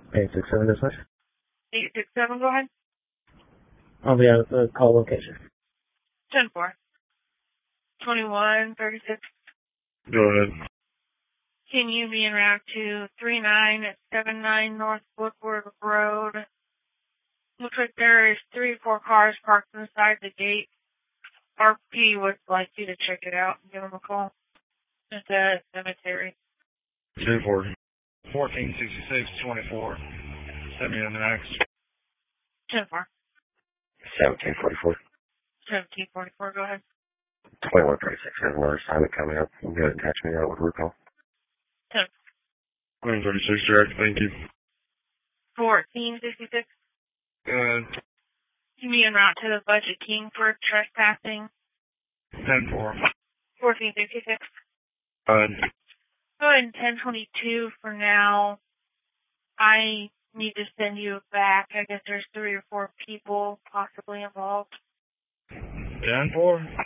867 dispatch. 867, go ahead. I'll be at the call location. 10-4. 2136. Go ahead. Can you be en route to 3979 North Woodward Road? Looks like there is 3 or 4 cars parked inside the gate. RP would like you to check it out and give them a call. It's a cemetery. 10-4. 1466, 24. Send me on the next. 10-4. 1744. 1744, go ahead. 2136 has another assignment coming up. Go ahead and catch me out with root call. 10. 136, direct, thank you. 1466. Go ahead. Can you be en route to the Budget King for trespassing? 10-4. 1466. Go ahead. Go ahead, 1022 for now. I need to send you back. I guess there's 3 or 4 people possibly involved. 10-4.